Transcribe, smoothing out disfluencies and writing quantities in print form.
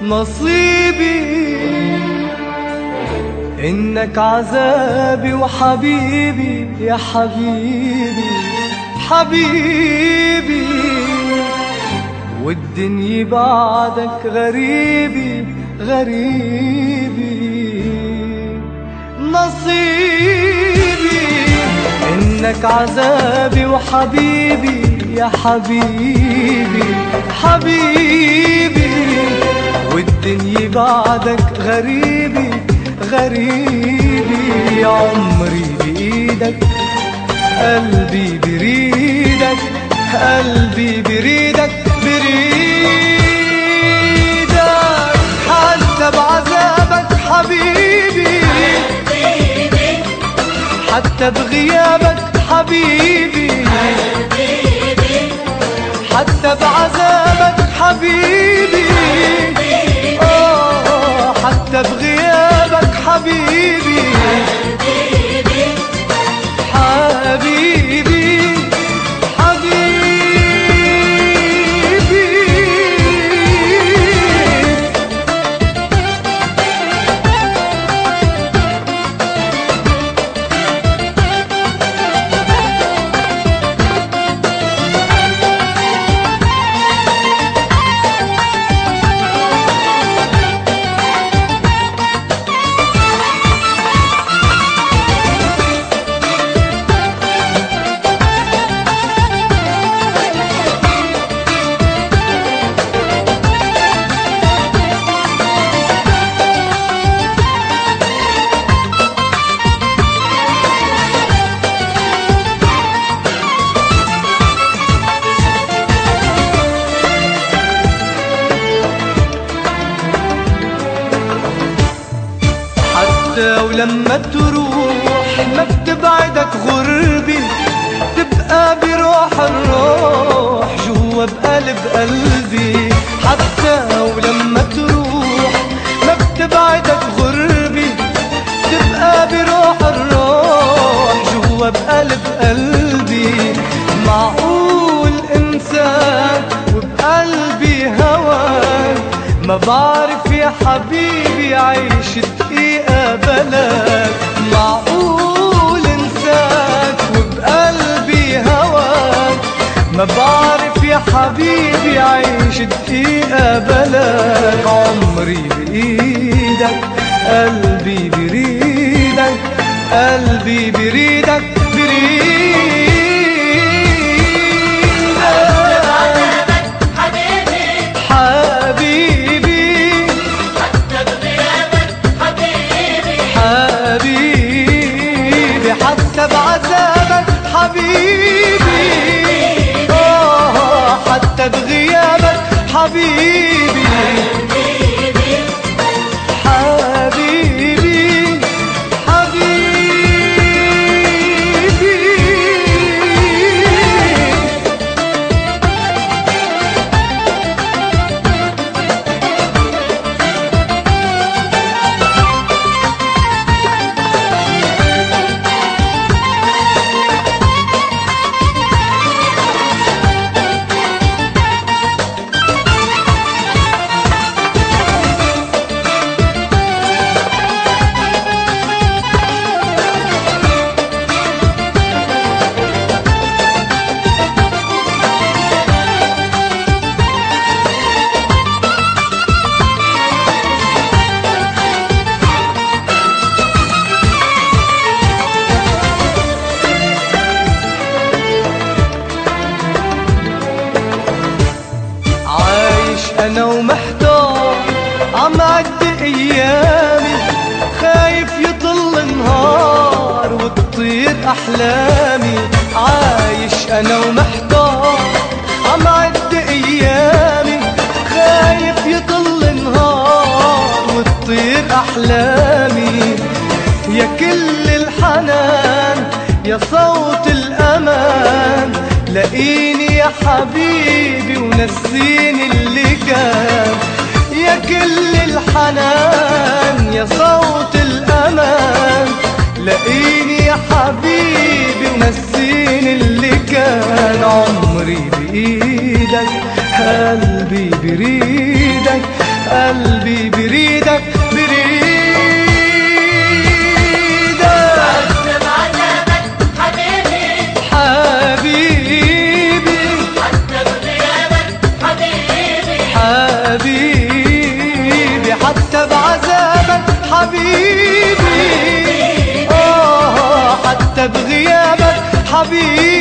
نصيبي إنك عذابي وحبيبي يا حبيبي حبيبي، والدنيا بعدك غريبي غريبي. نصيبي إنك عذابي وحبيبي يا حبيبي حبيبي، والدنيا بعدك غريبي غريبي. عمري بإيدك قلبي بريدك قلبي بريدك بريدك، حتى بعذابك حبيبي حتى بغيابك حبيبي حتى بعذابك حبيبي حتى بغيابك حبيبي حبيبي ولما تروح ما بتبعدك غربي، تبقى بروح الروح جوا بقلب قلبي. حتى ولما تروح ما بتبعدك غربي، تبقى بروح الروح جوا بقلب قلبي. معقول انساك وبقلبي هواك، ما بعرف يا حبيبي عيش دقيقة بلاك. معقول انساك وبقلبي هواك، ما بعرف يا حبيبي عيش دقيقة بلاك. عمري بإيدك قلبي بريدك قلبي بريدك بريدك، حتى بعذابك حبيبي حتى بغيابك حبيبي حبيبي حبيبي. أنا ومحتار عم عد أيامي، خايف يطل النهار وتطير أحلامي. عايش أنا ومحتار عم عد أيامي، خايف يطل النهار وتطير أحلامي. يا كل الحنان يا صوت الأمان، لاقيني يا حبيبي ونسيني اللي كان. يا كل الحنان يا صوت الأمان، لاقيني يا حبيبي ونسيني اللي كان. عمري بإيدك قلبي بريدك قلبي بريدك عذب عذابك حبيبي حبيبي عذب غيابك حبيبي حبيبي حتى بعذابك حبيبي حتى بغيابك حبيبي